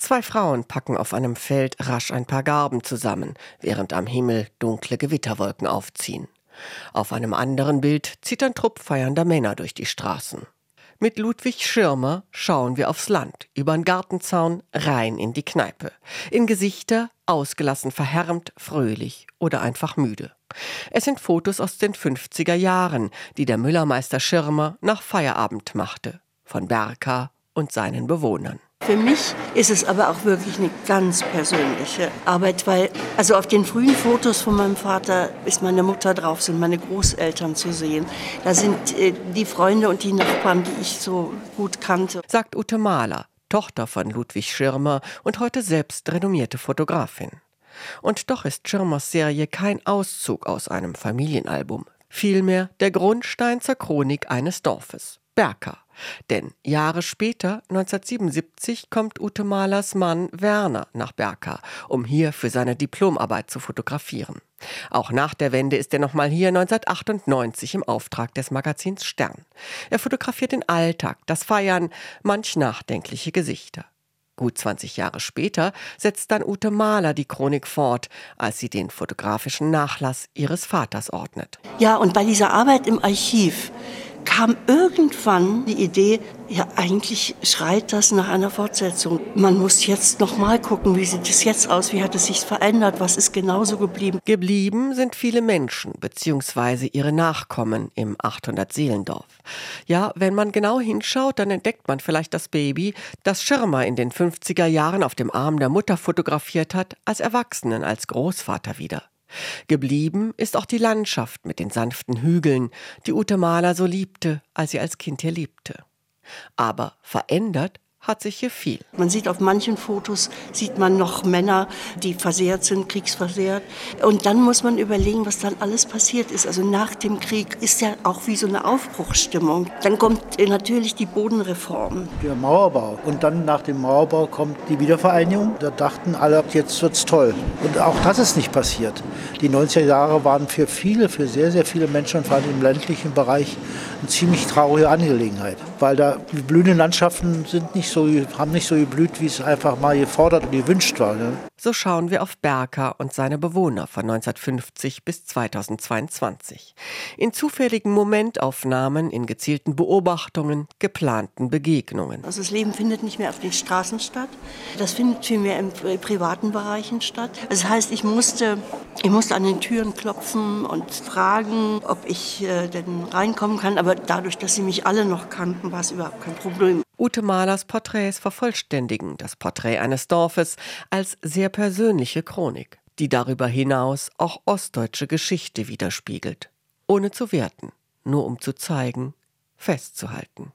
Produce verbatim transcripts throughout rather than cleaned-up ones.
Zwei Frauen packen auf einem Feld rasch ein paar Garben zusammen, während am Himmel dunkle Gewitterwolken aufziehen. Auf einem anderen Bild zieht ein Trupp feiernder Männer durch die Straßen. Mit Ludwig Schirmer schauen wir aufs Land, übern Gartenzaun, rein in die Kneipe. In Gesichter, ausgelassen verhärmt, fröhlich oder einfach müde. Es sind Fotos aus den fünfziger Jahren, die der Müllermeister Schirmer nach Feierabend machte. Von Berka und seinen Bewohnern. Für mich ist es aber auch wirklich eine ganz persönliche Arbeit, weil also auf den frühen Fotos von meinem Vater ist meine Mutter drauf, sind meine Großeltern zu sehen. Da sind äh, die Freunde und die Nachbarn, die ich so gut kannte. Sagt Ute Mahler, Tochter von Ludwig Schirmer und heute selbst renommierte Fotografin. Und doch ist Schirmers Serie kein Auszug aus einem Familienalbum. Vielmehr der Grundstein zur Chronik eines Dorfes, Berka. Denn Jahre später, neunzehnhundertsiebenundsiebzig, kommt Ute Mahlers Mann Werner nach Berka, um hier für seine Diplomarbeit zu fotografieren. Auch nach der Wende ist er nochmal hier neunzehnhundertachtundneunzig im Auftrag des Magazins Stern. Er fotografiert den Alltag, das Feiern, manch nachdenkliche Gesichter. Gut zwanzig Jahre später setzt dann Ute Mahler die Chronik fort, als sie den fotografischen Nachlass ihres Vaters ordnet. Ja, und bei dieser Arbeit im Archiv kam irgendwann die Idee, ja eigentlich schreit das nach einer Fortsetzung. Man muss jetzt noch mal gucken, wie sieht es jetzt aus, wie hat es sich verändert, was ist genauso geblieben. Geblieben sind viele Menschen bzw. ihre Nachkommen im achthundert-Seelendorf. Ja, wenn man genau hinschaut, dann entdeckt man vielleicht das Baby, das Schirmer in den fünfziger Jahren auf dem Arm der Mutter fotografiert hat, als Erwachsenen, als Großvater wieder. Geblieben ist auch die Landschaft mit den sanften Hügeln, die Ute Mahler so liebte, als sie als Kind hier lebte. Aber verändert hat sich hier viel. Man sieht auf manchen Fotos, sieht man noch Männer, die versehrt sind, kriegsversehrt. Und dann muss man überlegen, was dann alles passiert ist. Also nach dem Krieg ist ja auch wie so eine Aufbruchsstimmung. Dann kommt natürlich die Bodenreform. Der Mauerbau. Und dann nach dem Mauerbau kommt die Wiedervereinigung. Da dachten alle, jetzt wird's toll. Und auch das ist nicht passiert. Die neunziger Jahre waren für viele, für sehr, sehr viele Menschen, vor allem im ländlichen Bereich, eine ziemlich traurige Angelegenheit. Weil da die blühenden Landschaften sind nicht so, haben nicht so geblüht, wie es einfach mal gefordert und gewünscht war. Ne? So schauen wir auf Berka und seine Bewohner von neunzehnhundertfünfzig bis zweitausendzweiundzwanzig. In zufälligen Momentaufnahmen, in gezielten Beobachtungen, geplanten Begegnungen. Also das Leben findet nicht mehr auf den Straßen statt. Das findet vielmehr in privaten Bereichen statt. Das heißt, ich musste, ich musste an den Türen klopfen und fragen, ob ich äh, denn reinkommen kann. Aber dadurch, dass sie mich alle noch kannten, war es überhaupt kein Problem. Ute Mahlers Porträts vervollständigen das Porträt eines Dorfes als sehr persönliche Chronik, die darüber hinaus auch ostdeutsche Geschichte widerspiegelt. Ohne zu werten, nur um zu zeigen, festzuhalten.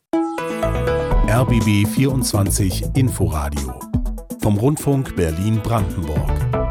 R B B vierundzwanzig Inforadio vom Rundfunk Berlin-Brandenburg.